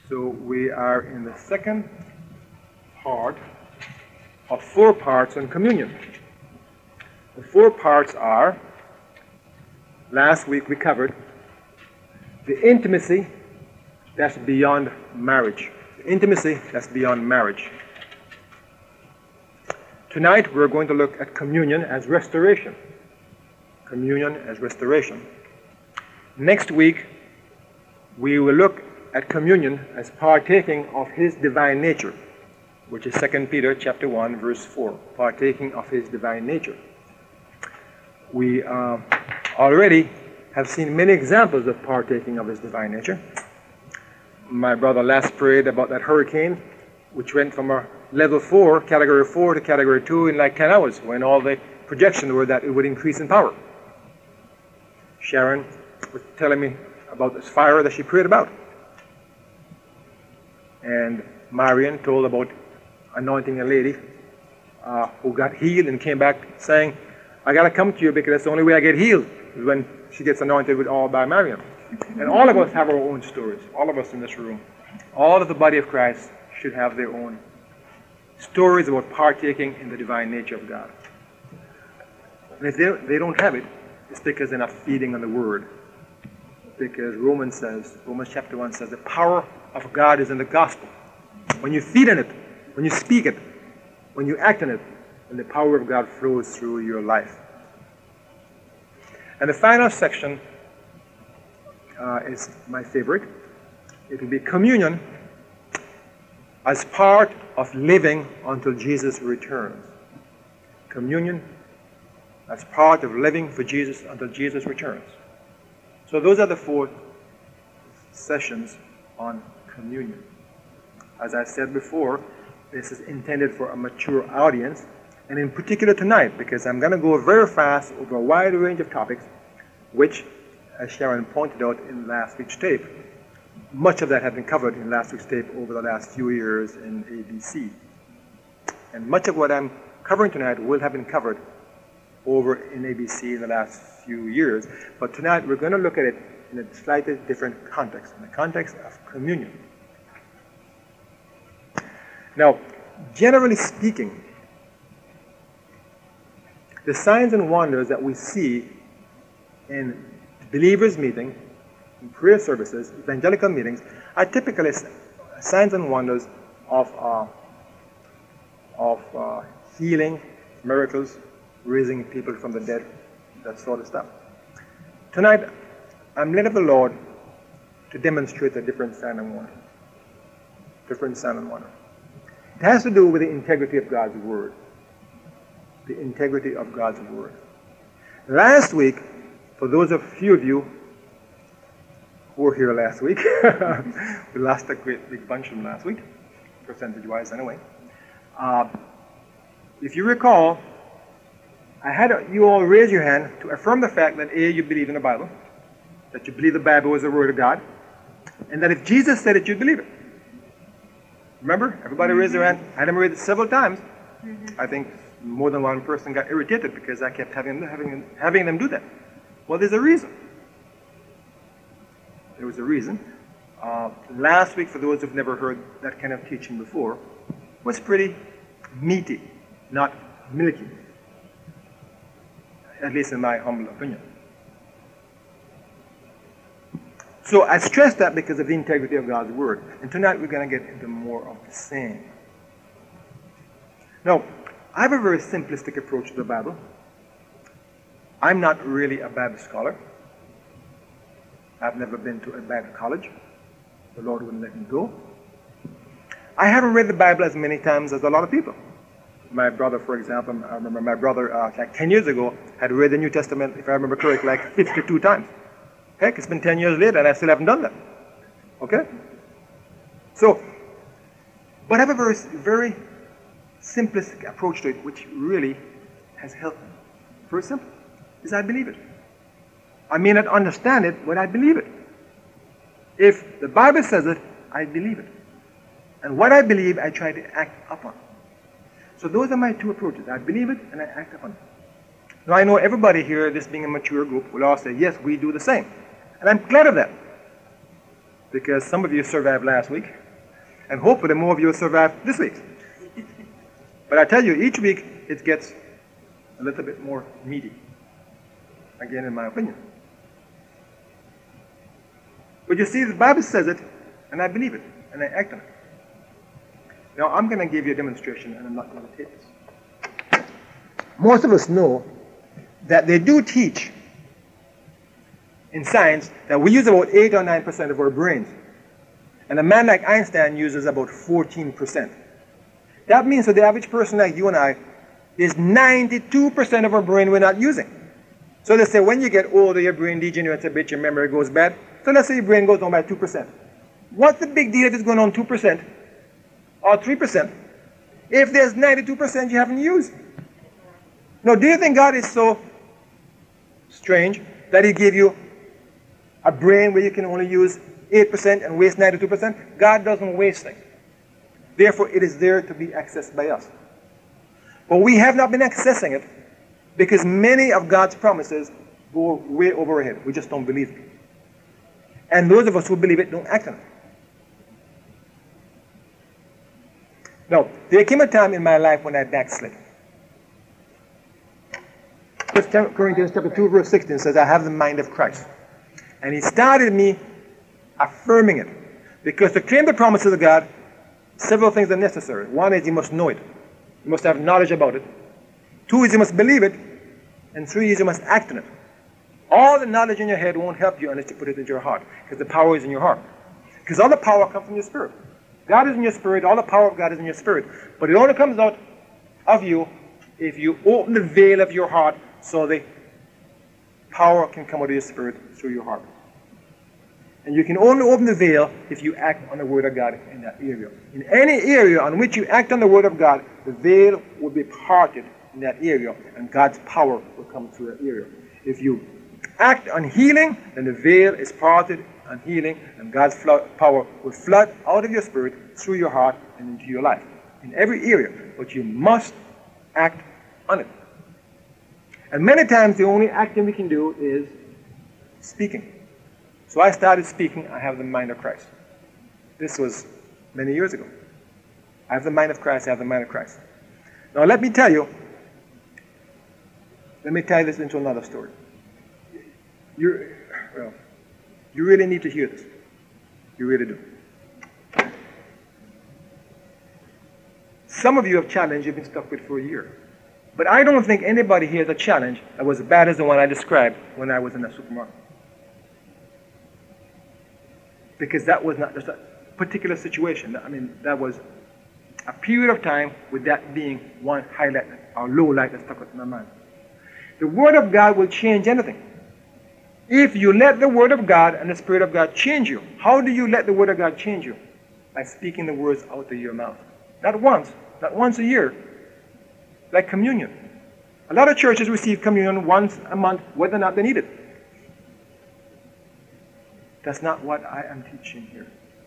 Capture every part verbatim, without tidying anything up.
So we are in the second part of four parts on communion. The four parts are, last week we covered the intimacy that's beyond marriage. The intimacy that's beyond marriage. Tonight we're going to look at communion as restoration. Communion as restoration. Next week we will look at communion as partaking of his divine nature, which is Second Peter chapter one verse four, partaking of his divine nature. We uh, already have seen many examples of partaking of his divine nature. My brother last prayed about that hurricane, which went from a level four, category four to category two in like ten hours, when all the projections were that it would increase in power. Sharon was telling me about this fire that she prayed about. And Marion told about anointing a lady uh, who got healed and came back saying, I got to come to you because that's the only way I get healed, is when she gets anointed with oil by Marion. And all of us have our own stories, all of us in this room. All of the body of Christ should have their own stories about partaking in the divine nature of God. And if they, they don't have it, it's because they're not feeding on the Word. Because Romans says, Romans chapter one says, the power of God is in the gospel. When you feed on it, when you speak it, when you act on it, then the power of God flows through your life. And the final section uh, is my favorite. It will be communion as part of living until Jesus returns. Communion as part of living for Jesus until Jesus returns. So those are the four sessions on communion. As I said before, this is intended for a mature audience, and in particular tonight, because I'm going to go very fast over a wide range of topics, which, as Sharon pointed out in last week's tape, much of that had been covered in last week's tape over the last few years in A B C. And much of what I'm covering tonight will have been covered over in A B C in the last few years. But tonight we're going to look at it in a slightly different context, in the context of communion. Now, generally speaking, the signs and wonders that we see in believers' meeting, in prayer services, evangelical meetings, are typically signs and wonders of, uh, of uh, healing, miracles, raising people from the dead, that sort of stuff. Tonight, I'm led of the Lord to demonstrate a different sign and wonder. Different sign and wonder. It has to do with the integrity of God's Word. The integrity of God's Word. Last week, for those of few of you who were here last week, we lost a great big bunch from last week, percentage-wise anyway. Uh, if you recall, I had you all raise your hand to affirm the fact that A, you believe in the Bible, that you believe the Bible is the Word of God, and that if Jesus said it, you'd believe it. Remember? Everybody raised their hand. I had them raise it several times. Mm-hmm. I think more than one person got irritated because I kept having, having, having them do that. Well, there's a reason. There was a reason. Uh, last week, for those who've never heard that kind of teaching before, was pretty meaty, not milky. At least in my humble opinion. So I stress that because of the integrity of God's Word. And tonight we're going to get into more of the same. Now, I have a very simplistic approach to the Bible. I'm not really a Bible scholar. I've never been to a Bible college. The Lord wouldn't let me go. I haven't read the Bible as many times as a lot of people. My brother, for example, I remember my brother, uh, like ten years ago, had read the New Testament, if I remember correctly, like fifty-two times. Heck, it's been ten years later and I still haven't done that. Okay? So, but I have a very, very simplistic approach to it, which really has helped me. Very simple. Is I believe it. I may not understand it, but I believe it. If the Bible says it, I believe it. And what I believe, I try to act upon. So those are my two approaches. I believe it and I act upon it. Now I know everybody here, this being a mature group, will all say, yes, we do the same. And I'm glad of that. because some of you survived last week, and hopefully more of you will survive this week. But I tell you, each week it gets a little bit more meaty, again in my opinion. But you see, the Bible says it, and I believe it, and I act on it. Now, I'm going to give you a demonstration, and I'm not going to take this. Most of us know that they do teach in science that we use about eight or nine percent of our brains. And a man like Einstein uses about fourteen percent. That means for the average person like you and I, there's ninety-two percent of our brain we're not using. So they say when you get older, your brain degenerates a bit, your memory goes bad. So let's say your brain goes down by two percent. What's the big deal if it's going on two percent or three percent? If there's ninety-two percent you haven't used. Now, do you think God is so strange that he gave you a brain where you can only use eight percent and waste ninety-two percent? God doesn't waste things. Therefore, it is there to be accessed by us. But we have not been accessing it because many of God's promises go way over our head. We just don't believe it. And those of us who believe it don't act on it. Now, there came a time in my life when I backslid. First Corinthians chapter two, verse sixteen says, I have the mind of Christ. And he started me affirming it. Because to claim the promises of God, several things are necessary. One is you must know it. You must have knowledge about it. Two is you must believe it. And three is you must act on it. All the knowledge in your head won't help you unless you put it into your heart. Because the power is in your heart. Because all the power comes from your spirit. God is in your spirit. All the power of God is in your spirit. But it only comes out of you if you open the veil of your heart so the power can come out of your spirit through your heart. And you can only open the veil if you act on the word of God in that area. In any area on which you act on the word of God, the veil will be parted in that area, and God's power will come through that area. If you act on healing, then the veil is parted on healing, and God's flood, power will flood out of your spirit through your heart and into your life. In every area. But you must act on it. And many times the only acting we can do is speaking. So I started speaking, I have the mind of Christ. This was many years ago. I have the mind of Christ, I have the mind of Christ. Now let me tell you, let me tie this into another story. You, well, you really need to hear this. You really do. Some of you have challenges you've been stuck with for a year. But I don't think anybody here has a challenge that was as bad as the one I described when I was in the supermarket. Because that was not just a particular situation. I mean, that was a period of time with that being one highlight or low light that stuck in my mind. The Word of God will change anything. If you let the Word of God and the Spirit of God change you, how do you let the Word of God change you? By speaking the words out of your mouth. Not once, not once a year. Like communion. A lot of churches receive communion once a month, whether or not they need it. That's not what I am teaching here.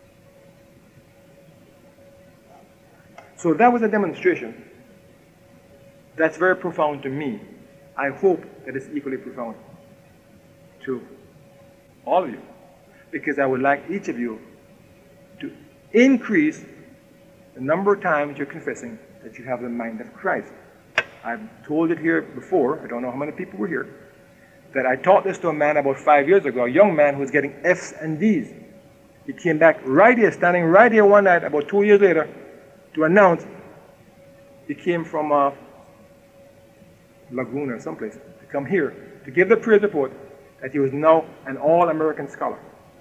So that was a demonstration. That's very profound to me. I hope that it's equally profound to all of you. Because I would like each of you to increase the number of times you're confessing that you have the mind of Christ. I've told it here before, I don't know how many people were here, that I taught this to a man about five years ago, a young man who was getting F's and D's. He came back right here, standing right here one night, about two years later, to announce he came from uh, Laguna or someplace, to come here to give the praise report that he was now an all-American scholar.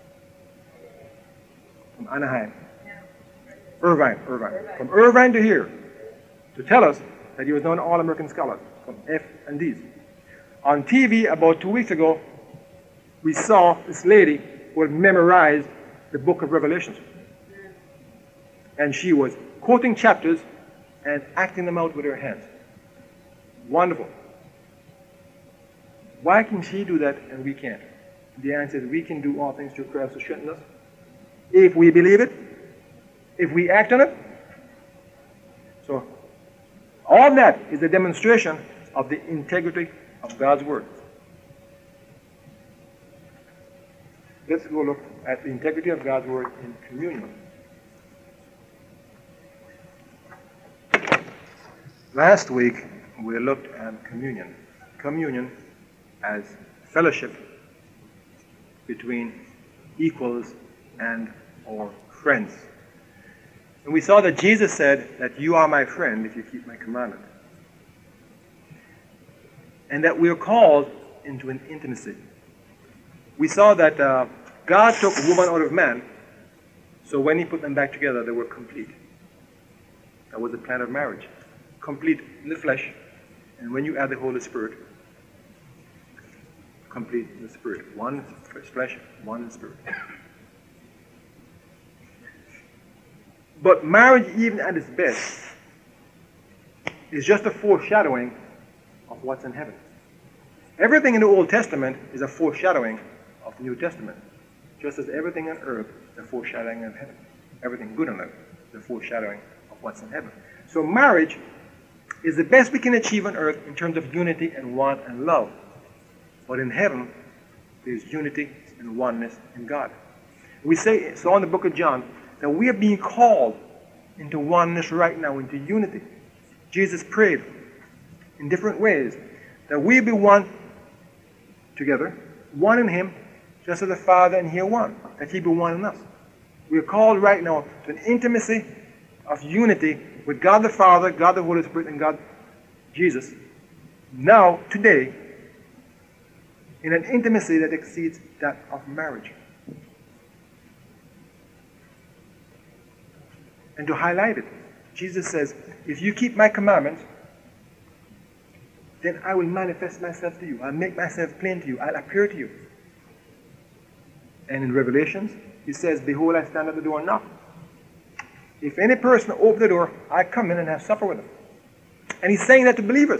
From Anaheim. Irvine, Irvine. From Irvine to here, to tell us that he was now an all-American scholar from F and D's. On T V about two weeks ago, we saw this lady who had memorized the book of Revelation. And she was quoting chapters and acting them out with her hands. Wonderful. Why can she do that and we can't? The answer is we can do all things through Christ who strengthens us. If we believe it, if we act on it. So, all that is a demonstration of the integrity of God's Word. let's go look at the integrity of God's word in communion. Last week, we looked at communion. Communion as fellowship between equals and or friends. And we saw that Jesus said that you are my friend if you keep my commandment. And that we are called into an intimacy. We saw that uh, God took woman out of man, so when he put them back together, they were complete. That was the plan of marriage. Complete in the flesh, and when you add the Holy Spirit, complete in the Spirit. One is flesh, one is spirit. But marriage, even at its best, is just a foreshadowing of what's in heaven. Everything in the Old Testament is a foreshadowing of the New Testament, just as everything on earth is a foreshadowing of heaven. Everything good on earth is a foreshadowing of what's in heaven. So marriage is the best we can achieve on earth in terms of unity and one and love. But in heaven, there's unity and oneness in God. We say, so in the book of John, that we are being called into oneness right now, into unity. Jesus prayed in different ways that we be one together, one in him, just as the Father and he are one, that he be one in us. We are called right now to an intimacy of unity with God the Father, God the Holy Spirit, and God Jesus. Now, today, in an intimacy that exceeds that of marriage. And to highlight it, Jesus says, if you keep my commandments, then I will manifest myself to you. I'll make myself plain to you. I'll appear to you. And in Revelations, he says, behold, I stand at the door and knock. If any person open the door, I come in and have supper with him. And he's saying that to believers.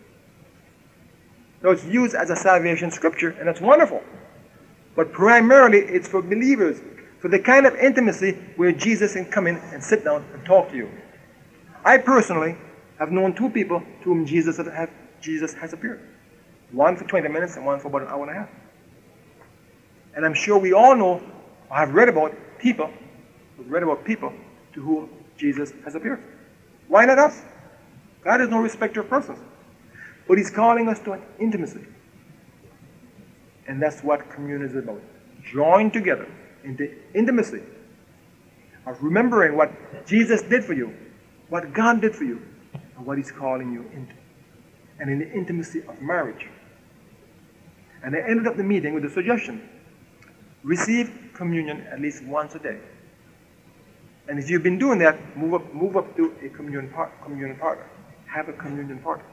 So it's used as a salvation scripture, and that's wonderful. But primarily, it's for believers, for the kind of intimacy where Jesus can come in and sit down and talk to you. I personally have known two people to whom Jesus, have, Jesus has appeared. One for twenty minutes and one for about an hour and a half. And I'm sure we all know, or have read about people, who've read about people to whom Jesus has appeared. Why not us? God is no respecter of persons. But he's calling us to an intimacy. And that's what communion is about. Drawing together into intimacy of remembering what Jesus did for you, what God did for you, and what he's calling you into. And in the intimacy of marriage. And I ended up the meeting with a suggestion. Receive communion at least once a day. And if you've been doing that, move up, move up to a communion, part, communion partner. Have a communion partner.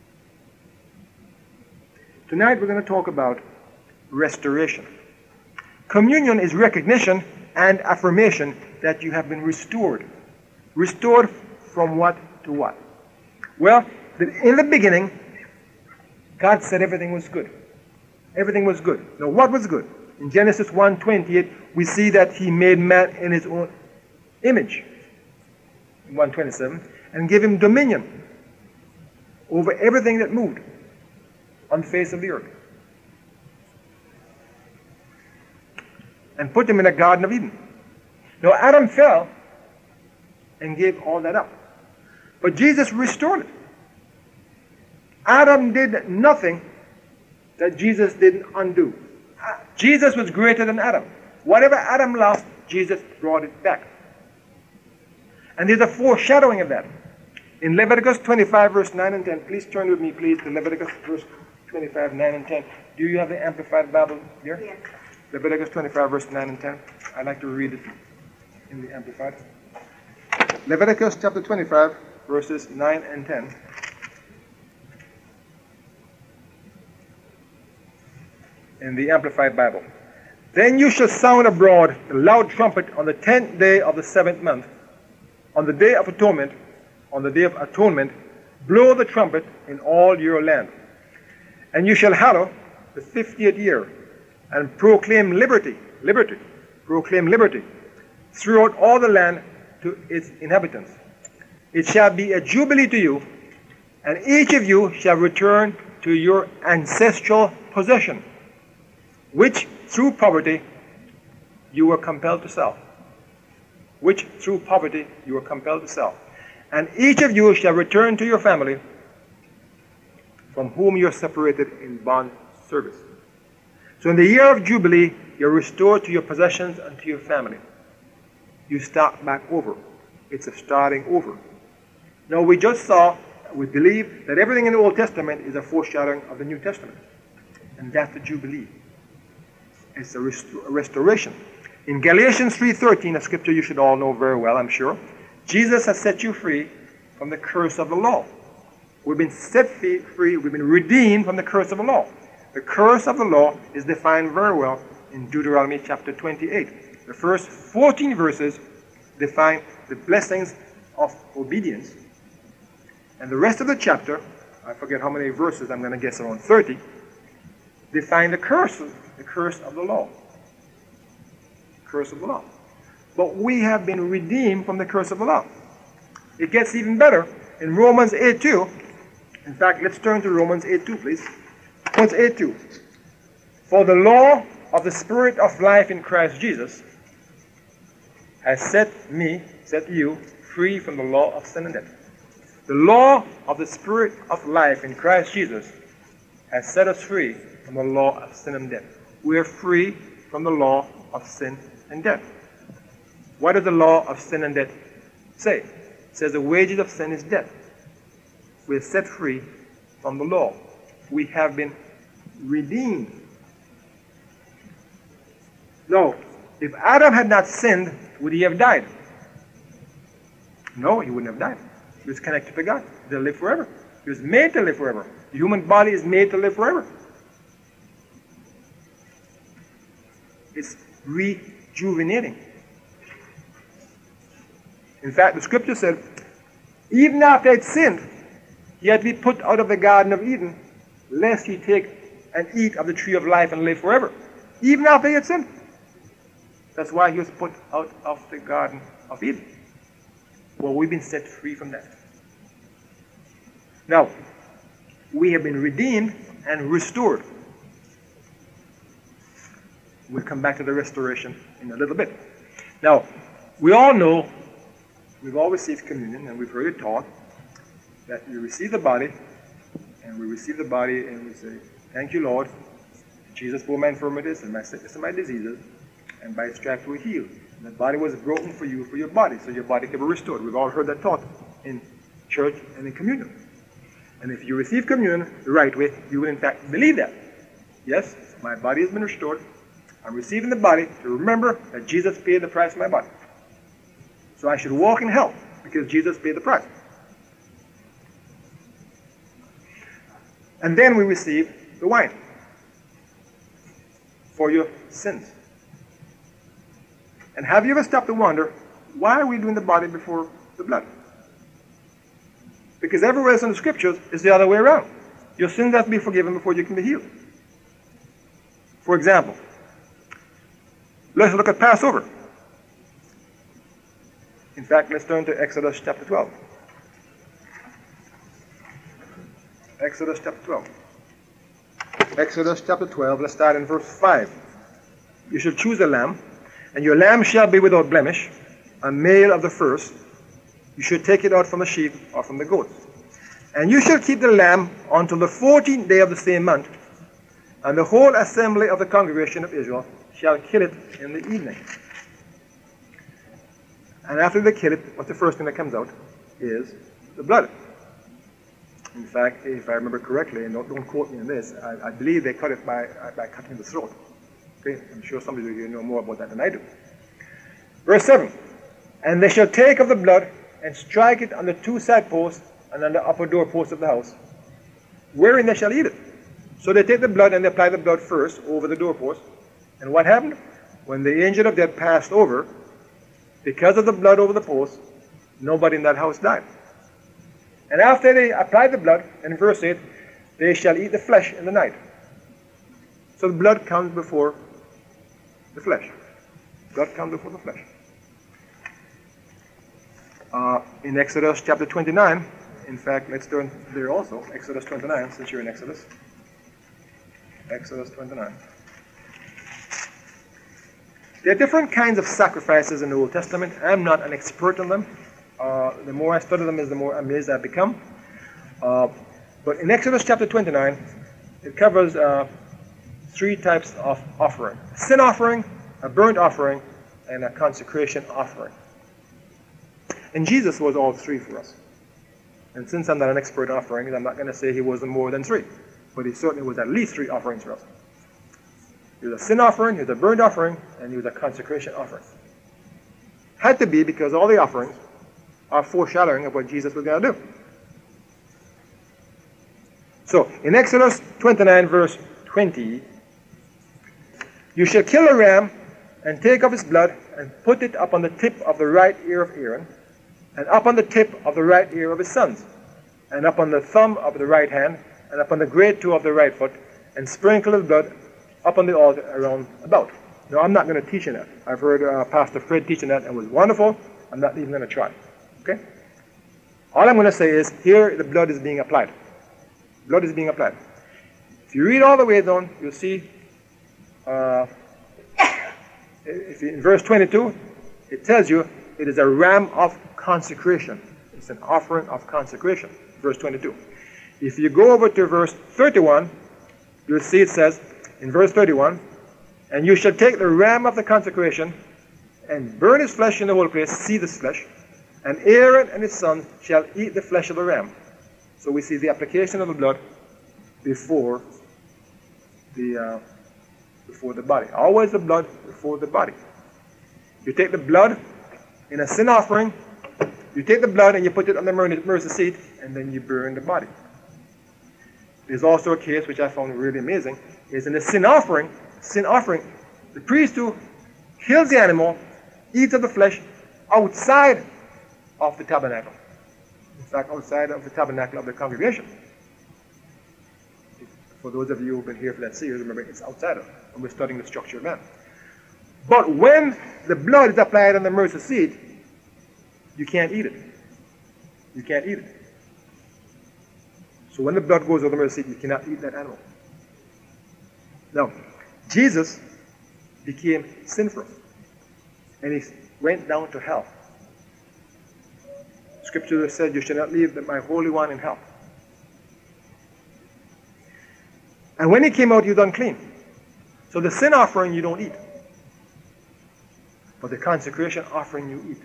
Tonight we're going to talk about restoration. Communion is recognition and affirmation that you have been restored. Restored from what to what? Well, in the beginning, God said everything was good. Everything was good. Now, what was good? In Genesis one twenty-eight, we see that he made man in his own image. In one twenty-seven, and gave him dominion over everything that moved on the face of the earth. And put him in a Garden of Eden. Now, Adam fell and gave all that up. But Jesus restored it. Adam did nothing that Jesus didn't undo. Jesus was greater than Adam. Whatever Adam lost, Jesus brought it back. And there's a foreshadowing of that. In Leviticus twenty-five, verse nine and ten, please turn with me, please, to Leviticus verse twenty-five, nine and ten. Do you have the Amplified Bible here? Yes. Leviticus twenty-five, verse nine and ten. I'd like to read it in the Amplified. Leviticus chapter twenty-five, verses nine and ten. In the Amplified Bible. Then you shall sound abroad the loud trumpet on the tenth day of the seventh month, on the day of atonement, on the day of atonement, blow the trumpet in all your land. And you shall hallow the fiftieth year, and proclaim liberty, liberty, proclaim liberty, throughout all the land to its inhabitants. It shall be a jubilee to you, and each of you shall return to your ancestral possession, which through poverty you were compelled to sell, which through poverty you were compelled to sell. And each of you shall return to your family, from whom you are separated in bond service. So in the year of Jubilee, you're restored to your possessions and to your family. You start back over. It's a starting over. Now we just saw, we believe that everything in the Old Testament is a foreshadowing of the New Testament. And that's the Jubilee. It's a, rest- a restoration. In Galatians three thirteen, a scripture you should all know very well, I'm sure, Jesus has set you free from the curse of the law. We've been set free, we've been redeemed from the curse of the law. The curse of the law is defined very well in Deuteronomy chapter twenty-eight. The first fourteen verses define the blessings of obedience. And the rest of the chapter, I forget how many verses, I'm going to guess around thirty, define the curse, the curse of the law. Curse of the law. But we have been redeemed from the curse of the law. It gets even better in Romans eight two. In fact, let's turn to Romans eight two, please. Romans eight two. For the law of the Spirit of life in Christ Jesus has set me, set you, free from the law of sin and death. The law of the Spirit of life in Christ Jesus has set us free from the law of sin and death. We are free from the law of sin and death. What does the law of sin and death say? It says the wages of sin is death. We are set free from the law. We have been redeemed. No, if Adam had not sinned, would he have died? No, he wouldn't have died. He was connected to God. He'll live forever. He was made to live forever. The human body is made to live forever. It's rejuvenating. In fact, the scripture said, even after he had sinned, he had to be put out of the Garden of Eden, lest he take and eat of the tree of life and live forever. Even after he had sinned. That's why he was put out of the Garden of Eden. Well, we've been set free from that. Now, we have been redeemed and restored. We'll come back to the restoration in a little bit. Now, we all know, we've all received communion, and we've heard it taught, that you receive the body, and we receive the body, and we say, thank you, Lord. Jesus bore my infirmities and my sickness and my diseases, and by his stripes we're healed. And the body was broken for you, for your body, so your body can be restored. We've all heard that taught in church and in communion. And if you receive communion the right way, you will in fact believe that. Yes, my body has been restored. I'm receiving the body to remember that Jesus paid the price for my body. So I should walk in health because Jesus paid the price. And then we receive the wine for your sins. And have you ever stopped to wonder, why are we doing the body before the blood? Because everywhere else in the scriptures is the other way around. Your sins have to be forgiven before you can be healed. For example, let's look at Passover. In fact, let's turn to Exodus chapter twelve. Exodus chapter twelve. Exodus chapter twelve, let's start in verse five. You shall choose a lamb, and your lamb shall be without blemish, a male of the first. You should take it out from the sheep or from the goats. And you shall keep the lamb until the fourteenth day of the same month, and the whole assembly of the congregation of Israel shall kill it in the evening. And after they kill it, what's the first thing that comes out? Is the blood. In fact, if I remember correctly, and don't, don't quote me on this, I, I believe they cut it by, by cutting the throat. Okay? I'm sure some of you know more about that than I do. Verse seven. And they shall take of the blood and strike it on the two side posts and on the upper door posts of the house, wherein they shall eat it. So they take the blood and they apply the blood first over the doorpost. And what happened? When the angel of death passed over, because of the blood over the post, nobody in that house died. And after they applied the blood, in verse eight, they shall eat the flesh in the night. So the blood comes before the flesh. Blood comes before the flesh. Uh, in Exodus chapter twenty-nine, in fact, let's turn there also, Exodus twenty-nine, since you're in Exodus. Exodus twenty-nine. There are different kinds of sacrifices in the Old Testament. I'm not an expert on them. Uh, the more I study them, is the more amazed I become. Uh, but in Exodus chapter twenty-nine, it covers uh, three types of offering: a sin offering, a burnt offering, and a consecration offering. And Jesus was all three for us. And since I'm not an expert in offerings, I'm not going to say he wasn't more than three. But he certainly was at least three offerings for us. He was a sin offering, he was a burnt offering, and he was a consecration offering. Had to be because all the offerings are foreshadowing of what Jesus was going to do. So, in Exodus twenty-nine, verse twenty, you shall kill a ram and take of its blood and put it upon the tip of the right ear of Aaron, and upon the tip of the right ear of his sons, and upon the thumb of the right hand, and upon the great toe of the right foot, and sprinkle the blood upon the altar around about. Now, I'm not going to teach you that. I've heard uh, Pastor Fred teaching that, and it was wonderful. I'm not even going to try. Okay? All I'm going to say is, here the blood is being applied. Blood is being applied. If you read all the way down, you'll see, uh, if you, in verse twenty-two, it tells you it is a ram of consecration. It's an offering of consecration. Verse twenty-two. If you go over to verse thirty-one, you'll see it says, in verse thirty-one, and you shall take the ram of the consecration and burn his flesh in the whole place, see this flesh, and Aaron and his sons shall eat the flesh of the ram. So we see the application of the blood before the uh, before the body. Always the blood before the body. You take the blood in a sin offering, you take the blood and you put it on the mercy seat, and then you burn the body. There's also a case which I found really amazing, is in the sin offering, sin offering, the priest who kills the animal, eats of the flesh outside of the tabernacle. In fact, outside of the tabernacle of the congregation. For those of you who've been here for that series, remember it's outside of it, and we're studying the structure of man. But when the blood is applied on the mercy seat, you can't eat it. You can't eat it. So when the blood goes over the mercy seat, you cannot eat that animal. Now, Jesus became sinful, and he went down to hell. Scripture said, you shall not leave my Holy One in hell. And when he came out, he was unclean. So the sin offering you don't eat. But the consecration offering you eat.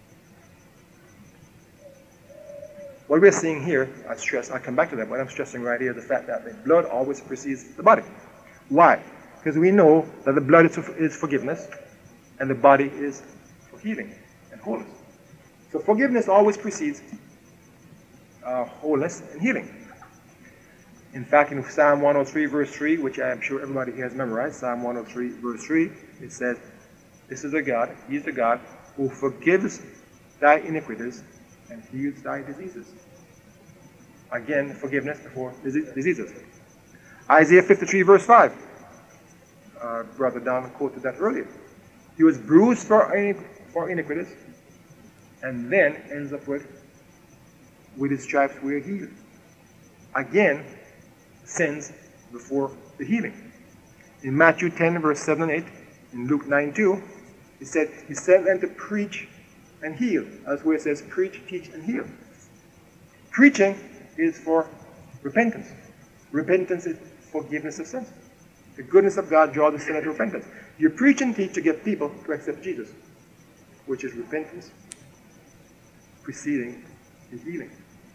What we're seeing here, I stress, I'll come back to that, but I'm stressing right here the fact that the blood always precedes the body. Why? Because we know that the blood is, is forgiveness, and the body is for healing and wholeness. So forgiveness always precedes uh, wholeness and healing. In fact, in Psalm one oh three, verse three, which I am sure everybody here has memorized, Psalm one oh three, verse three, it says, this is a God, he is the God who forgives thy iniquities and heals thy diseases. Again, forgiveness before diseases. Isaiah fifty-three, verse five. Uh, Brother Don quoted that earlier. He was bruised for, for iniquities, and then ends up with, with his stripes we're healed. Again, sins before the healing. In Matthew ten, verse seven and eight, in Luke nine, two, he said, he sent them to preach and heal. That's where it says preach, teach, and heal. Preaching is for repentance. Repentance is forgiveness of sins. The goodness of God draws the sinner to repentance. You preach and teach to get people to accept Jesus, which is repentance preceding the healing.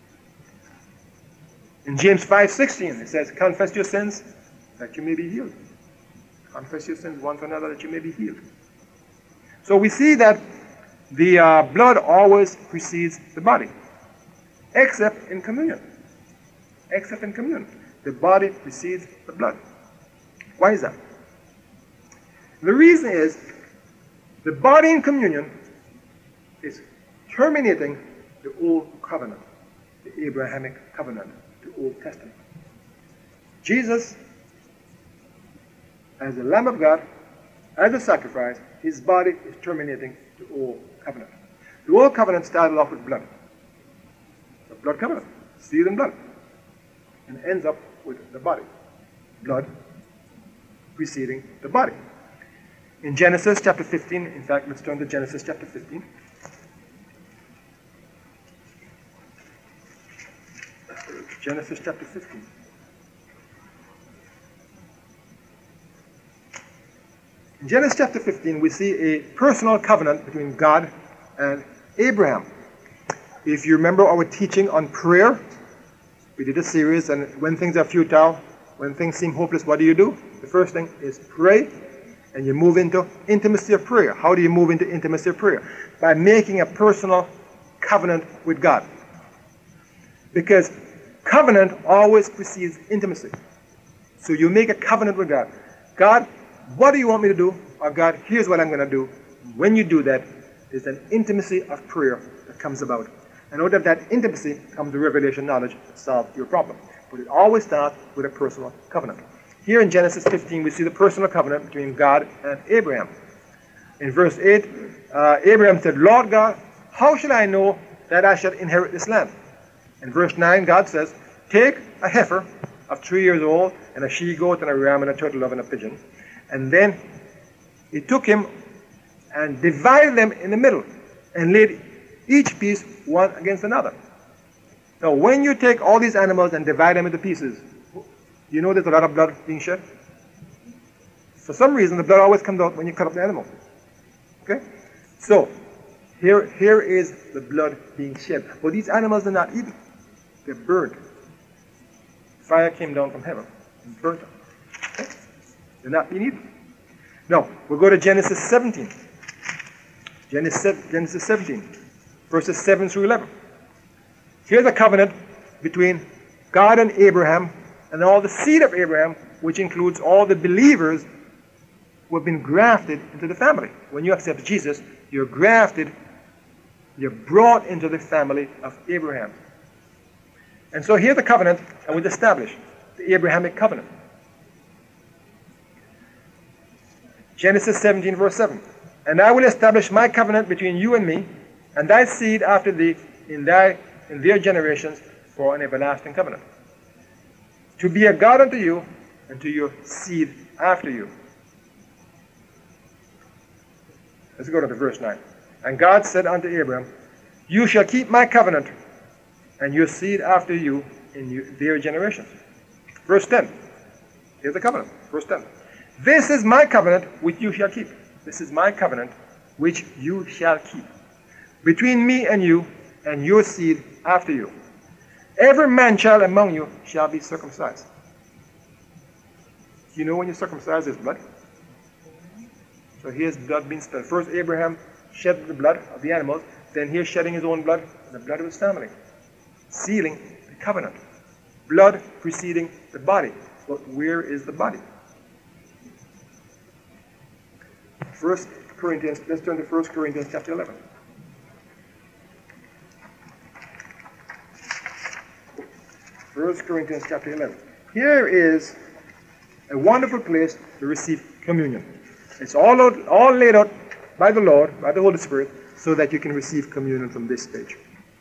In James five sixteen, it says, confess your sins that you may be healed. Confess your sins one to another that you may be healed. So we see that the uh, blood always precedes the body, except in communion. Except in communion. The body precedes the blood. Why is that? The reason is the body in communion is terminating the old covenant, the Abrahamic covenant, the Old Testament. Jesus, as the Lamb of God, as a sacrifice, his body is terminating the old covenant. The old covenant started off with blood. The blood covenant, sealed in blood, and ends up with the body. Blood preceding the body. In Genesis chapter fifteen, in fact, let's turn to Genesis chapter fifteen. Genesis chapter fifteen. In Genesis chapter fifteen, we see a personal covenant between God and Abraham. If you remember our teaching on prayer, we did a series, and when things are futile, when things seem hopeless, what do you do? The first thing is pray, and you move into intimacy of prayer. How do you move into intimacy of prayer? By making a personal covenant with God. Because covenant always precedes intimacy. So you make a covenant with God. God, what do you want me to do? Or God, here's what I'm going to do. When you do that, there's an intimacy of prayer that comes about. And out of that intimacy comes the revelation knowledge to solve your problem. But it always starts with a personal covenant. Here in Genesis fifteen, we see the personal covenant between God and Abraham. In verse eight, uh, Abraham said, Lord God, how should I know that I shall inherit this land? In verse nine, God says, take a heifer of three years old, and a she-goat, and a ram, and a turtle dove, and a pigeon. And then he took him and divided them in the middle, and laid each piece one against another. Now, when you take all these animals and divide them into pieces, you know there's a lot of blood being shed? For some reason, the blood always comes out when you cut up the animal. Okay? So, here, here is the blood being shed. But these animals are not eaten. They're burned. Fire came down from heaven and burnt them. Okay? They're not being eaten. Now, we'll go to Genesis seventeen. Genesis, Genesis seventeen, verses seven through eleven. Here's a covenant between God and Abraham and all the seed of Abraham, which includes all the believers who have been grafted into the family. When you accept Jesus, you're grafted, you're brought into the family of Abraham. And so here's the covenant, and we'll establish the Abrahamic covenant. Genesis seventeen, verse seven. And I will establish my covenant between you and me, and thy seed after thee, in thy in their generations, for an everlasting covenant. To be a God unto you, and to your seed after you. Let's go to the verse nine. And God said unto Abraham, you shall keep my covenant, and your seed after you in you, their generations. Verse ten. Here's the covenant. Verse ten. This is my covenant which you shall keep. This is my covenant which you shall keep. Between me and you, and your seed after you. Every man-child among you shall be circumcised. You know when you circumcise, there's blood. So here's blood being spilled. First Abraham shed the blood of the animals, then he's shedding his own blood, the blood of his family. Sealing the covenant. Blood preceding the body. But where is the body? First Corinthians, let's turn to First Corinthians chapter eleven. First Corinthians chapter eleven. Here is a wonderful place to receive communion. It's all, out, all laid out by the Lord, by the Holy Spirit, so that you can receive communion from this stage.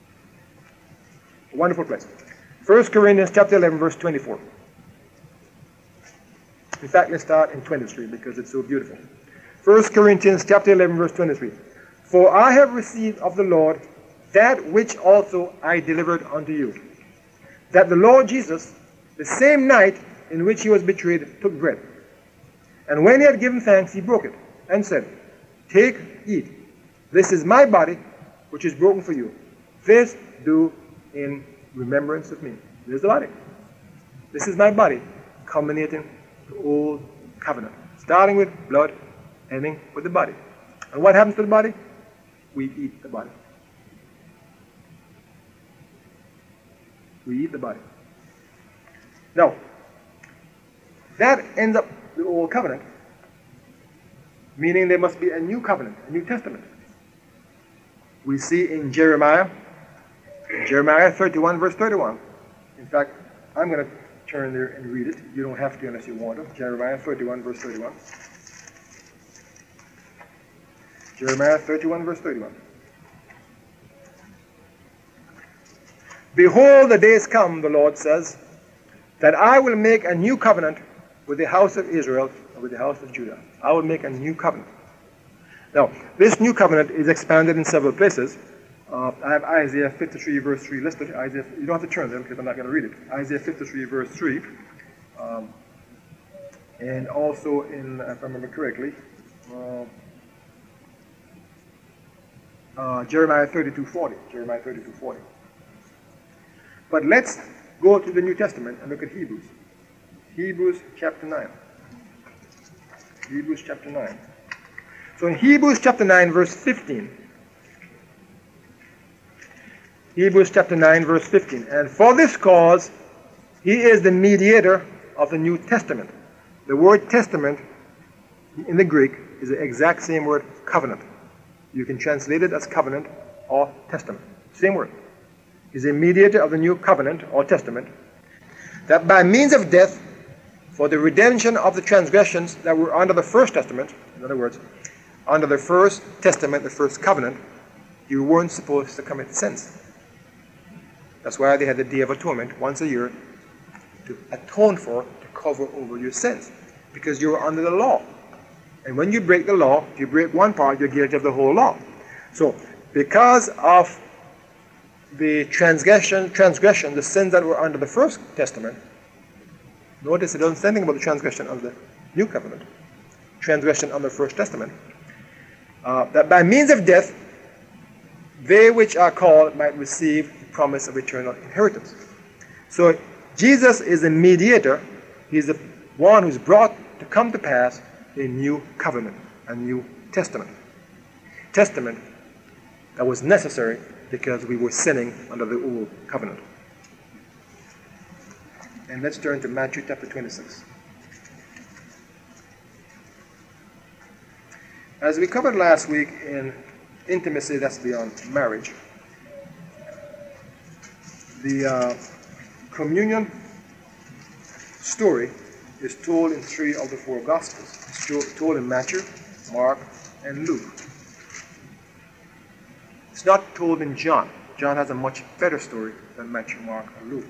A wonderful place. First Corinthians chapter eleven, verse twenty-four. In fact, let's start in twenty-three because it's so beautiful. First Corinthians chapter eleven, verse twenty-three. For I have received of the Lord that which also I delivered unto you. That the Lord Jesus, the same night in which he was betrayed, took bread. And when he had given thanks, he broke it, and said, take, eat. This is my body, which is broken for you. This do in remembrance of me. There's the body. This is my body, culminating the old covenant. Starting with blood, ending with the body. And what happens to the body? We eat the body. We eat the body. Now, that ends up the old covenant, meaning there must be a new covenant, a New Testament. We see in Jeremiah, Jeremiah thirty-one, verse thirty-one. In fact, I'm going to turn there and read it. You don't have to unless you want to. Jeremiah thirty-one, verse thirty-one. Jeremiah thirty-one, verse thirty-one. Behold, the days come, the Lord says, that I will make a new covenant with the house of Israel with the house of Judah. I will make a new covenant. Now, this new covenant is expanded in several places. Uh, I have Isaiah fifty-three, verse three listed. Isaiah, you don't have to turn them because I'm not going to read it. Isaiah fifty-three, verse three. Um, and also in, if I remember correctly, uh, uh, Jeremiah thirty-two, forty. Jeremiah thirty-two, forty. But let's go to the New Testament and look at Hebrews. Hebrews chapter nine. Hebrews chapter nine. So in Hebrews chapter nine, verse fifteen. Hebrews chapter nine, verse fifteen. And for this cause, he is the mediator of the New Testament. The word testament in the Greek is the exact same word covenant. You can translate it as covenant or testament. Same word. He's a mediator of the new covenant or testament, that by means of death, for the redemption of the transgressions that were under the first testament, in other words, under the first testament, the first covenant, you weren't supposed to commit sins. That's why they had the Day of Atonement once a year to atone for, to cover over your sins, because you were under the law. And when you break the law, if you break one part, you're guilty of the whole law. So, because of the transgression, transgression, the sins that were under the first testament, notice it doesn't say anything about the transgression of the new covenant, transgression under the first testament, uh, that by means of death, they which are called might receive the promise of eternal inheritance. So Jesus is a mediator. He's the one who's brought to come to pass a new covenant, a new testament. Testament that was necessary because we were sinning under the old covenant. And let's turn to Matthew chapter twenty-six. As we covered last week in intimacy that's beyond marriage, the uh, communion story is told in three of the four Gospels. It's told in Matthew, Mark, and Luke. It's not told in John. John has a much better story than Matthew, Mark, and Luke.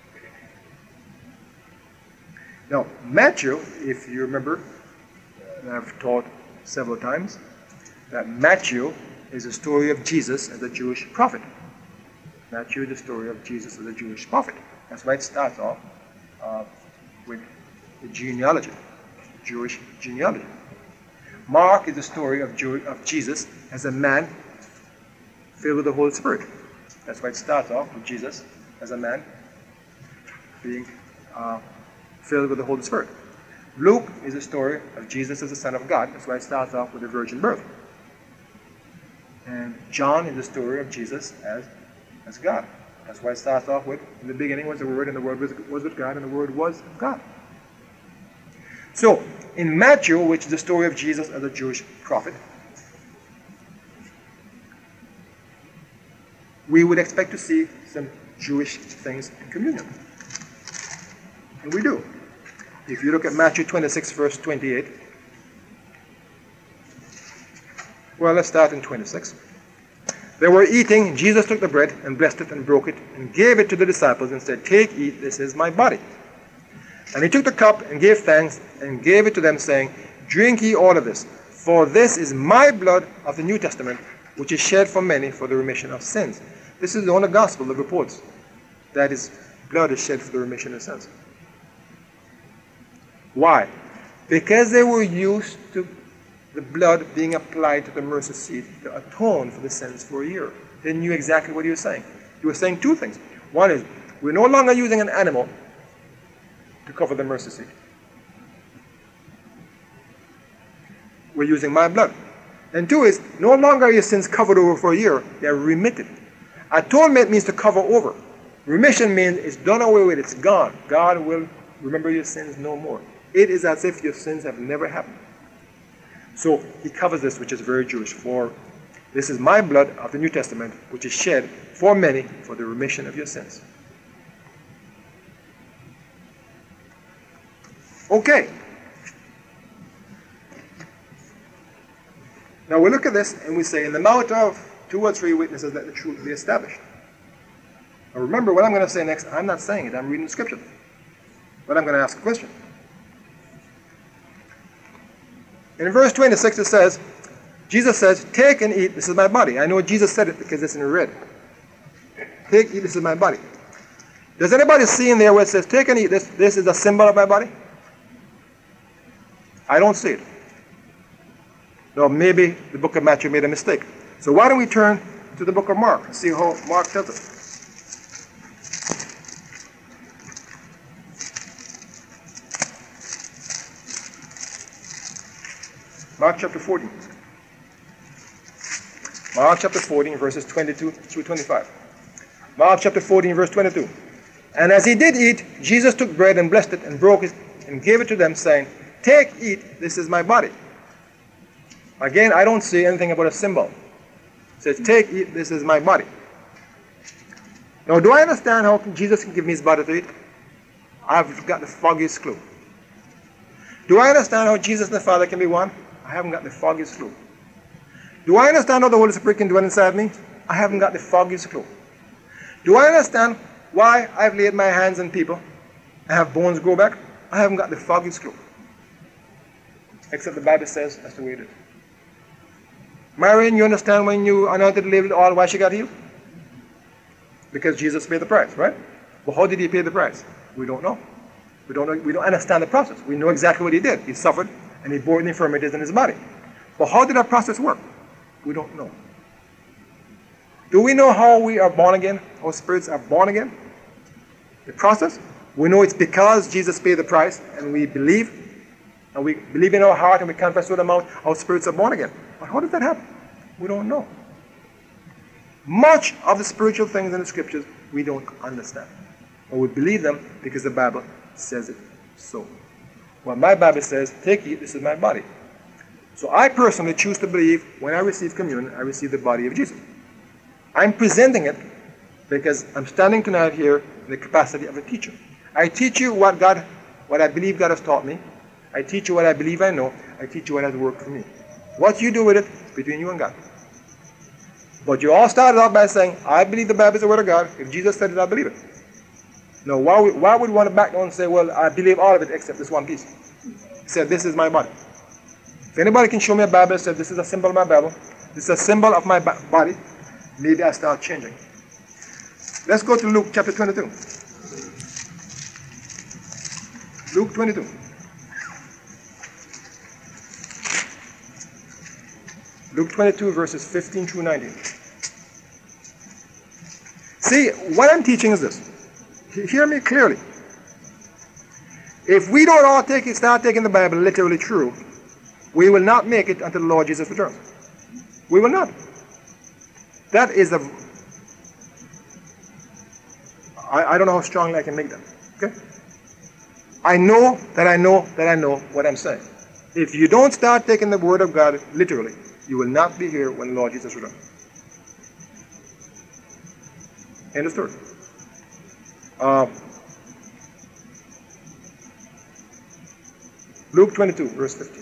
Now, Matthew, if you remember, and I've taught several times, that Matthew is the story of Jesus as a Jewish prophet. Matthew is the story of Jesus as a Jewish prophet. That's why it starts off uh, with the genealogy, Jewish genealogy. Mark is the story of, Jew- of Jesus as a man filled with the Holy Spirit. That's why it starts off with Jesus as a man being uh, filled with the Holy Spirit. Luke is the story of Jesus as the Son of God. That's why it starts off with the virgin birth. And John is the story of Jesus as, as God. That's why it starts off with, in the beginning was the Word, and the Word was, was with God, and the Word was God. So, in Matthew, which is the story of Jesus as a Jewish prophet, we would expect to see some Jewish things in communion. And we do. If you look at Matthew twenty-six, verse twenty-eight, well, let's start in twenty-six. They were eating, Jesus took the bread and blessed it and broke it and gave it to the disciples and said, "Take, eat, this is my body." And he took the cup and gave thanks and gave it to them, saying, "Drink ye all of this, for this is my blood of the New Testament, which is shed for many for the remission of sins." This is the only gospel that reports that his blood is shed for the remission of sins. Why? Because they were used to the blood being applied to the mercy seat to atone for the sins for a year. They knew exactly what he was saying. He was saying two things. One is, we're no longer using an animal to cover the mercy seat. We're using my blood. And two is, no longer are your sins covered over for a year, they're remitted. Atonement means to cover over. Remission means it's done away with, it's gone. God will remember your sins no more. It is as if your sins have never happened. So he covers this, which is very Jewish. For this is my blood of the New Testament, which is shed for many for the remission of your sins. Okay. Now we look at this and we say, in the mouth of two or three witnesses, let the truth be established. Now remember what I'm going to say next. I'm not saying it. I'm reading the scripture. But I'm going to ask a question. In verse twenty-six it says, Jesus says, take and eat, this is my body. I know Jesus said it because it's in red. Take, eat, this is my body. Does anybody see in there where it says, take and eat, this, this is a symbol of my body? I don't see it. No, maybe the book of Matthew made a mistake. So why don't we turn to the book of Mark and see how Mark tells it. Mark chapter fourteen. Mark chapter fourteen, verses twenty-two through twenty-five. Mark chapter fourteen, verse twenty-two. And as he did eat, Jesus took bread and blessed it and broke it and gave it to them, saying, take, eat, this is my body. Again, I don't see anything about a symbol. It says, take, eat, this is my body. Now, do I understand how Jesus can give me his body to eat? I've got the foggiest clue. Do I understand how Jesus and the Father can be one? I haven't got the foggiest clue. Do I understand how the Holy Spirit can dwell inside me? I haven't got the foggiest clue. Do I understand why I've laid my hands on people and have bones grow back? I haven't got the foggiest clue. Except the Bible says that's the way it is. Marion, you understand when you anointed the lady with oil why she got healed? Because Jesus paid the price, right? But how did he pay the price? We don't know. We don't know. We don't understand the process. We know exactly what he did. He suffered and he bore the infirmities in his body. But how did that process work? We don't know. Do we know how we are born again? How spirits are born again? The process? We know it's because Jesus paid the price and we believe. And we believe in our heart and we confess with our mouth, our spirits are born again. But how does that happen? We don't know. Much of the spiritual things in the scriptures we don't understand. But we believe them because the Bible says it so. Well, my Bible says, take, eat, this is my body. So I personally choose to believe when I receive communion, I receive the body of Jesus. I'm presenting it because I'm standing tonight here in the capacity of a teacher. I teach you what God, what I believe God has taught me. I teach you what I believe I know. I teach you what has worked for me. What you do with it is between you and God. But you all started off by saying, I believe the Bible is the word of God. If Jesus said it, I believe it. Now, why would, why would we want to back down and say, well, I believe all of it except this one piece? He said, this is my body. If anybody can show me a Bible that says, this is a symbol of my Bible, this is a symbol of my body, maybe I start changing. Let's go to Luke chapter twenty-two. Luke twenty-two. Luke twenty-two, verses fifteen through nineteen. See, what I'm teaching is this. Hear me clearly. If we don't all take it, start taking the Bible literally true, we will not make it until the Lord Jesus returns. We will not. That is a... I, I don't know how strongly I can make that. Okay? I know that I know that I know what I'm saying. If you don't start taking the word of God literally, you will not be here when the Lord Jesus returns. End of story. Uh, Luke twenty-two, verse fifteen.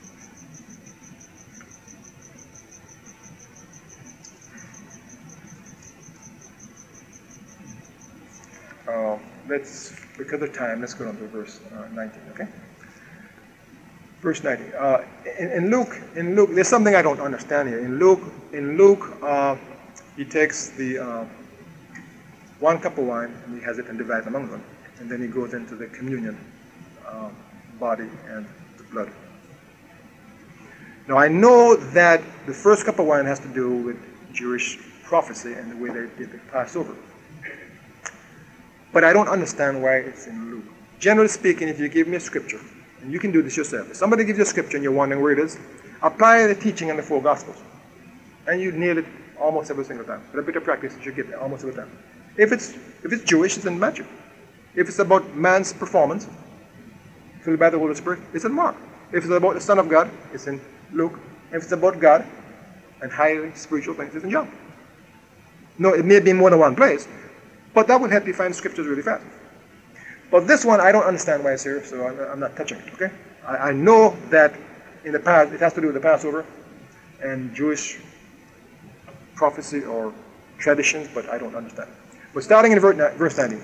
Uh, let's, because of time, let's go on to verse uh, nineteen, okay? Verse nineteen. Uh, in, in Luke, in Luke, there's something I don't understand here. In Luke, in Luke, uh, he takes the uh, one cup of wine and he has it and divides among them, and then he goes into the communion, uh, body and the blood. Now I know that the first cup of wine has to do with Jewish prophecy and the way they did the Passover, but I don't understand why it's in Luke. Generally speaking, if you give me a scripture, and you can do this yourself. If somebody gives you a scripture and you're wondering where it is, apply the teaching in the four Gospels. And you nail it almost every single time. With a bit of practice, you should get there almost every time. If it's if it's Jewish, it's in Matthew. If it's about man's performance, filled by the Holy Spirit, it's in Mark. If it's about the Son of God, it's in Luke. If it's about God and highly spiritual things, it's in John. No, it may be in more than one place, but that would help you find scriptures really fast. But this one, I don't understand why it's here, so I'm, I'm not touching it, okay? I, I know that in the past, it has to do with the Passover and Jewish prophecy or traditions, but I don't understand. But starting in verse nineteen.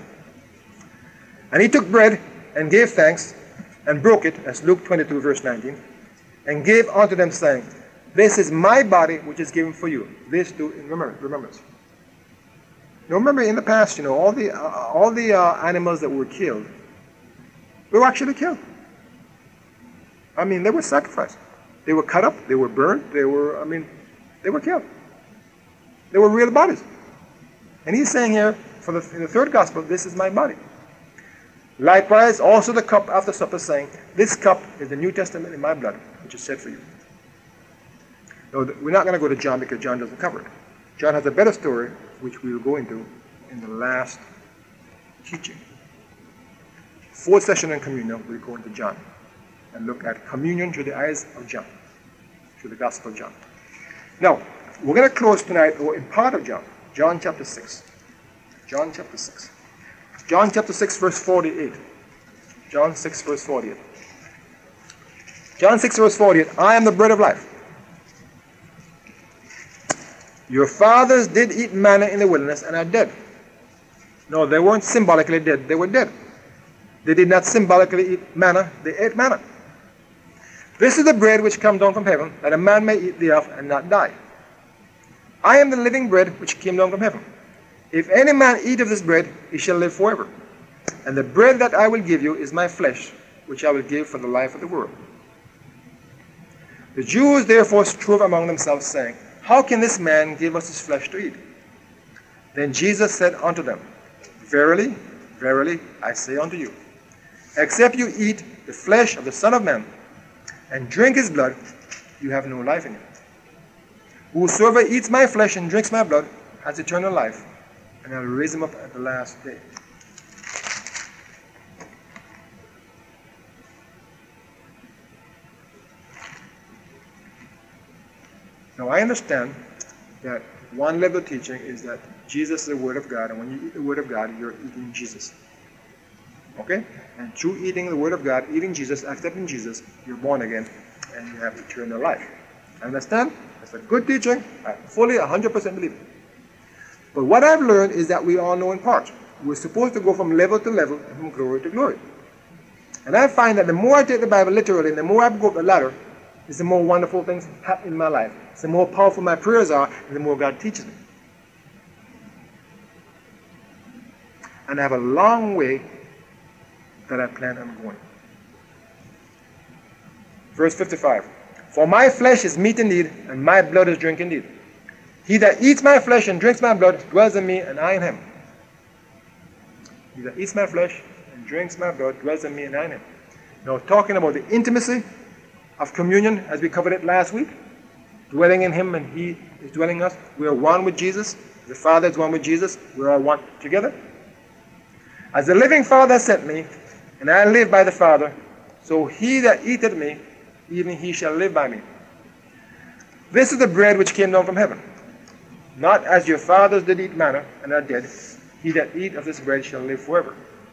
And he took bread and gave thanks and broke it, as Luke twenty-two, verse nineteen, and gave unto them, saying, This is my body which is given for you. This do in remembrance. remembrance. Now remember, in the past, you know, all the, uh, all the uh, animals that were killed, they were actually killed. I mean, they were sacrificed. They were cut up, they were burned, they were, I mean, they were killed. They were real bodies. And he's saying here, for the, in the third gospel, this is my body. Likewise, also the cup after supper, saying, This cup is the New Testament in my blood, which is set for you. Now, we're not going to go to John because John doesn't cover it. John has a better story, which we will go into in the last teaching. Fourth session in communion, we'll go into John and look at communion through the eyes of John, through the Gospel of John. Now, we're going to close tonight in part of John, John chapter six. John chapter six. John chapter six, verse forty-eight. John six, verse forty-eight. John six, verse forty-eight. I am the bread of life. Your fathers did eat manna in the wilderness and are dead. No, they weren't symbolically dead. They were dead. They did not symbolically eat manna. They ate manna. This is the bread which comes down from heaven, that a man may eat thereof and not die. I am the living bread which came down from heaven. If any man eat of this bread, he shall live forever. And the bread that I will give you is my flesh, which I will give for the life of the world. The Jews therefore strove among themselves, saying, How can this man give us his flesh to eat? Then Jesus said unto them, Verily, verily, I say unto you, except you eat the flesh of the Son of Man, and drink his blood, you have no life in you. Whosoever eats my flesh and drinks my blood has eternal life, and I will raise him up at the last day. Now I understand that one level of teaching is that Jesus is the Word of God, and when you eat the Word of God, you're eating Jesus. Okay? And through eating the Word of God, eating Jesus, accepting Jesus, you're born again, and you have eternal life. Understand? That's a good teaching. I fully, one hundred percent believe it. But what I've learned is that we all know in part. We're supposed to go from level to level and from glory to glory. And I find that the more I take the Bible literally, and the more I go up the ladder, is the more wonderful things happen in my life. It's the more powerful my prayers are, and the more God teaches me. And I have a long way that I plan on going. Verse fifty-five. For my flesh is meat indeed, and my blood is drink indeed. He that eats my flesh and drinks my blood dwells in me, and I in him. He that eats my flesh and drinks my blood dwells in me, and I in him. Now, talking about the intimacy of communion, as we covered it last week, dwelling in him and he is dwelling in us. We are one with Jesus. The Father is one with Jesus. We are one together. As the living Father sent me, and I live by the Father, so he that eateth me, even he shall live by me. This is the bread which came down from heaven. Not as your fathers did eat manna and are dead. He that eat of this bread shall live forever.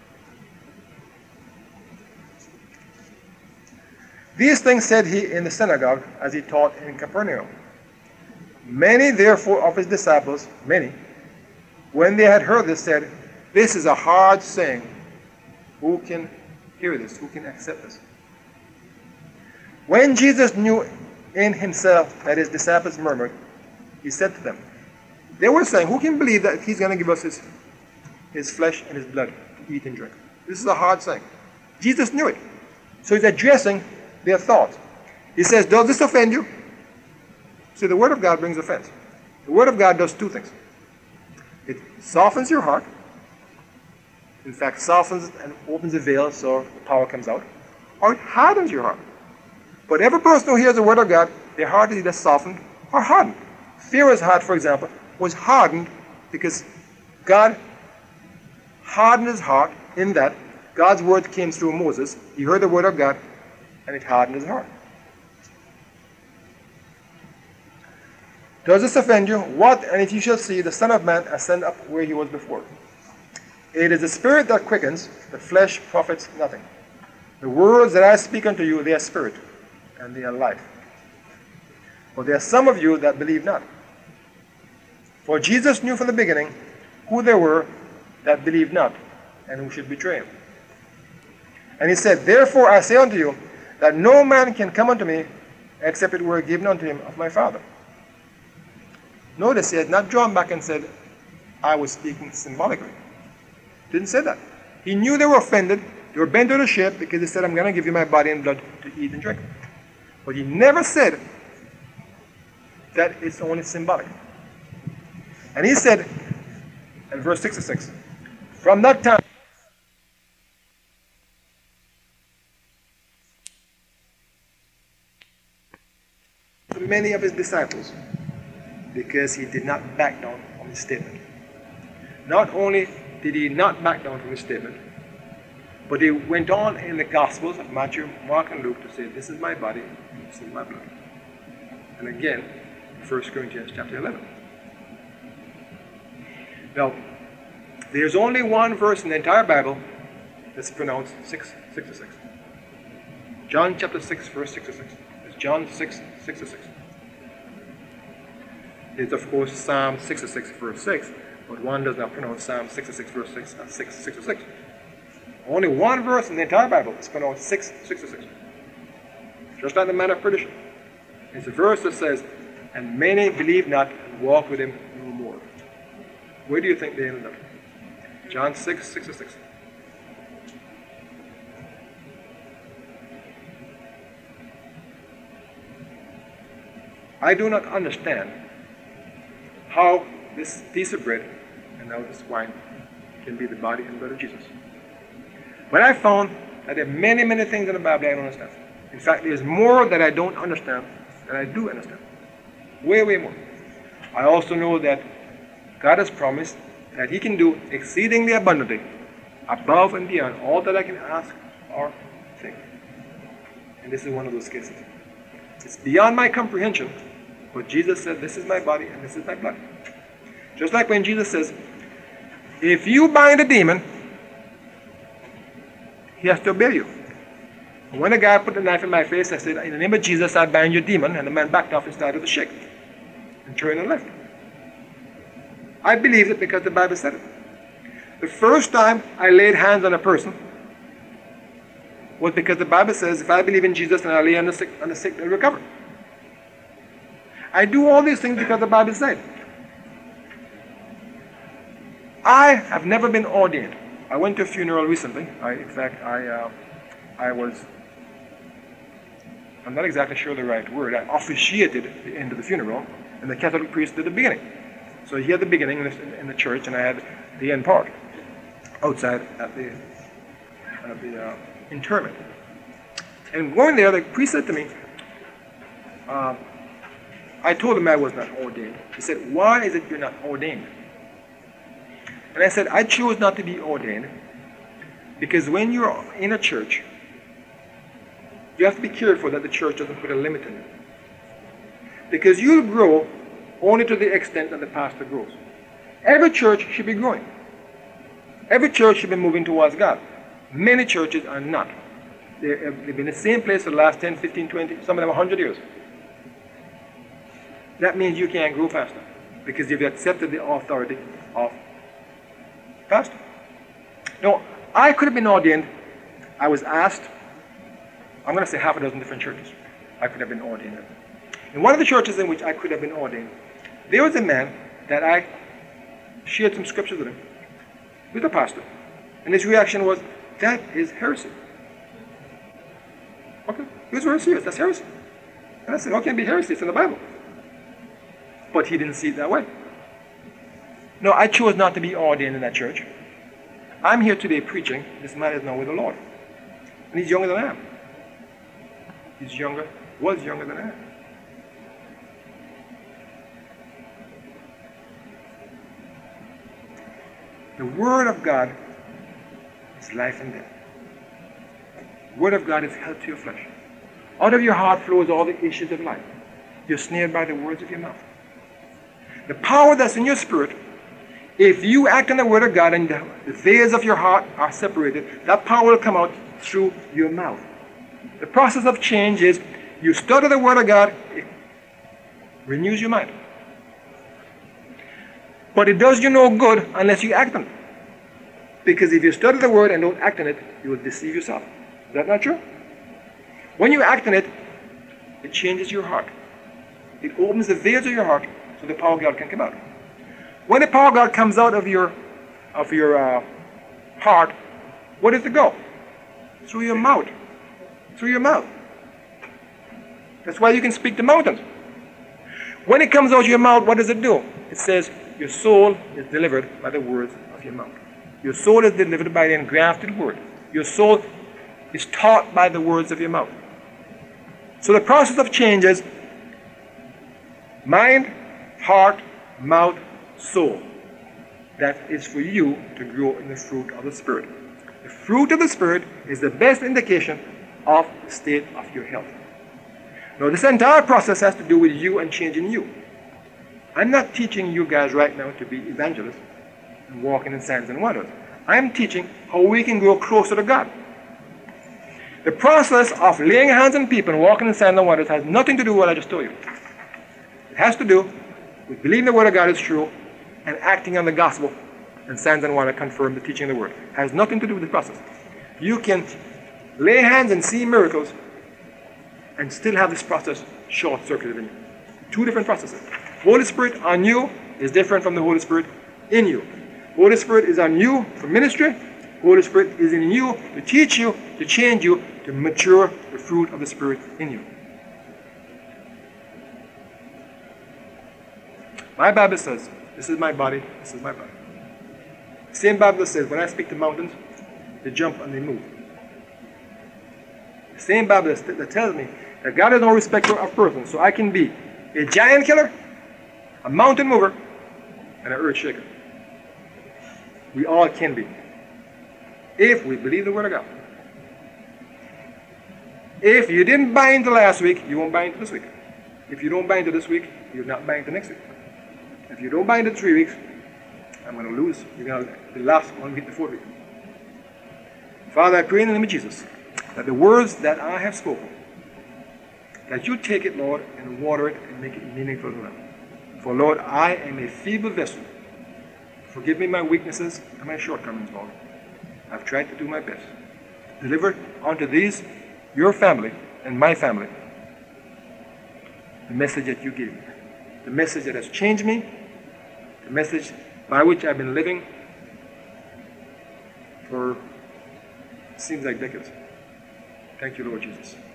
These things said he in the synagogue as he taught in Capernaum. Many therefore of his disciples, many, when they had heard this, said, This is a hard saying. Who can hear this? Who can accept this? When Jesus knew in himself that his disciples murmured, he said to them, they were saying, who can believe that he's going to give us his, his flesh and his blood to eat and drink? This is a hard saying. Jesus knew it. So he's addressing their thoughts. He says, does this offend you? See, the Word of God brings offense. The Word of God does two things. It softens your heart. In fact, softens and opens the veil so the power comes out. Or it hardens your heart. But every person who hears the Word of God, their heart is either softened or hardened. Pharaoh's heart, for example, was hardened because God hardened his heart in that God's Word came through Moses. He heard the Word of God, and it hardened his heart. Does this offend you? What, and if you shall see the Son of Man ascend up where he was before. It is the Spirit that quickens, the flesh profits nothing. The words that I speak unto you, they are spirit, and they are life. But there are some of you that believe not. For Jesus knew from the beginning who there were that believed not, and who should betray him. And he said, therefore I say unto you, that no man can come unto me except it were given unto him of my Father. Notice he had not drawn back and said, I was speaking symbolically. Didn't say that. He knew they were offended. They were bent out of shape because he said, I'm going to give you my body and blood to eat and drink. But he never said that it's only symbolic. And he said, in verse sixty-six, from that time, many of his disciples, because he did not back down from his statement. Not only did he not back down from his statement, but he went on in the Gospels of Matthew, Mark, and Luke to say, this is my body, this is my blood. And again, First Corinthians chapter eleven. Now, there's only one verse in the entire Bible that's pronounced six sixty-six. John chapter six, verse sixty-six. It's John six sixty-six. It's of course Psalm sixty-six, verse six, but one does not pronounce Psalm sixty-six, verse six as six sixty-six. Only one verse in the entire Bible is pronounced six sixty-six. Just like the man of perdition. It's a verse that says, and many believe not and walk with him no more. Where do you think they ended up? John six sixty-six. I do not understand how this piece of bread and now this wine can be the body and blood of Jesus. But I found that there are many, many things in the Bible I don't understand. In fact, there's more that I don't understand than I do understand. Way, way more. I also know that God has promised that he can do exceedingly abundantly, above and beyond all that I can ask or think. And this is one of those cases. It's beyond my comprehension, but Jesus said, this is my body and this is my blood. Just like when Jesus says, if you bind a demon, he has to obey you. And when the guy put the knife in my face, I said, in the name of Jesus, I bind your demon, and the man backed off and started to shake and turned and left. I believed it because the Bible said it. The first time I laid hands on a person was because the Bible says, if I believe in Jesus and I lay on the sick, on the sick, they'll recover. I do all these things because the Bible said. I have never been ordained. I went to a funeral recently. I, in fact, I, uh, I was, I'm not exactly sure the right word, I officiated the end of the funeral, and the Catholic priest did the beginning. So he had the beginning in the, in the church, and I had the end part outside at the, at the uh, interment. And going there, the priest said to me, uh, I told him I was not ordained. He said, why is it you're not ordained? And I said, I chose not to be ordained because when you're in a church, you have to be careful that the church doesn't put a limit in it. Because you'll grow only to the extent that the pastor grows. Every church should be growing. Every church should be moving towards God. Many churches are not. They've been in the same place for the last ten, fifteen, twenty, some of them one hundred years. That means you can't grow faster because you've accepted the authority of pastor. No, I could have been ordained. I was asked, I'm going to say half a dozen different churches. I could have been ordained. In one of the churches in which I could have been ordained, there was a man that I shared some scriptures with him, with a pastor. And his reaction was, that is heresy. Okay, he was very serious, that's heresy. And I said, how can it be heresy? It's in the Bible. But he didn't see it that way. No, I chose not to be ordained in that church. I'm here today preaching. This man is now with the Lord. And he's younger than I am. He's younger, was younger than I am. The Word of God is life and death. The Word of God is health to your flesh. Out of your heart flows all the issues of life. You're snared by the words of your mouth. The power that's in your spirit, if you act on the Word of God and the veils of your heart are separated, that power will come out through your mouth. The process of change is you study the Word of God, it renews your mind. But it does you no good unless you act on it. Because if you study the Word and don't act on it, you will deceive yourself. Is that not true? When you act on it, It changes your heart. It opens the veils of your heart so the power of God can come out. When the power of God comes out of your of your uh, heart, where does it go? Through your mouth. Through your mouth. That's why you can speak to mountains. When it comes out of your mouth, what does it do? It says your soul is delivered by the words of your mouth. Your soul is delivered by the engrafted word. Your soul is taught by the words of your mouth. So the process of change is mind, heart, mouth, soul. That is for you to grow in the fruit of the Spirit. The fruit of the Spirit is the best indication of the state of your health. Now, this entire process has to do with you and changing you. I'm not teaching you guys right now to be evangelists and walking in signs and wonders. I'm teaching how we can grow closer to God. The process of laying hands on people and walking in signs and wonders has nothing to do with what I just told you. It has to do with believing the Word of God is true and acting on the gospel, and signs and wonders confirm the teaching of the Word. It has nothing to do with the process. You can lay hands and see miracles and still have this process short-circuited in you. Two different processes. Holy Spirit on you is different from the Holy Spirit in you. Holy Spirit is on you for ministry. Holy Spirit is in you to teach you, to change you, to mature the fruit of the Spirit in you. My Bible says, this is my body, this is my body. The same Bible says, when I speak to mountains, they jump and they move. The same Bible that tells me that God is no respecter of persons, so I can be a giant killer, a mountain mover, and an earth shaker. We all can be, if we believe the Word of God. If you didn't buy into last week, you won't buy into this week. If you don't buy into this week, you're not buying into next week. If you don't buy into three weeks, I'm going to lose. You're going to the last one week, the fourth week. Father, I pray in the name of Jesus that the words that I have spoken, that you take it, Lord, and water it and make it meaningful to them. For, Lord, I am a feeble vessel. Forgive me my weaknesses and my shortcomings, Lord. I've tried to do my best. Deliver unto these, your family and my family, the message that you gave me. The message that has changed me. The message by which I've been living for, seems like decades. Thank you, Lord Jesus.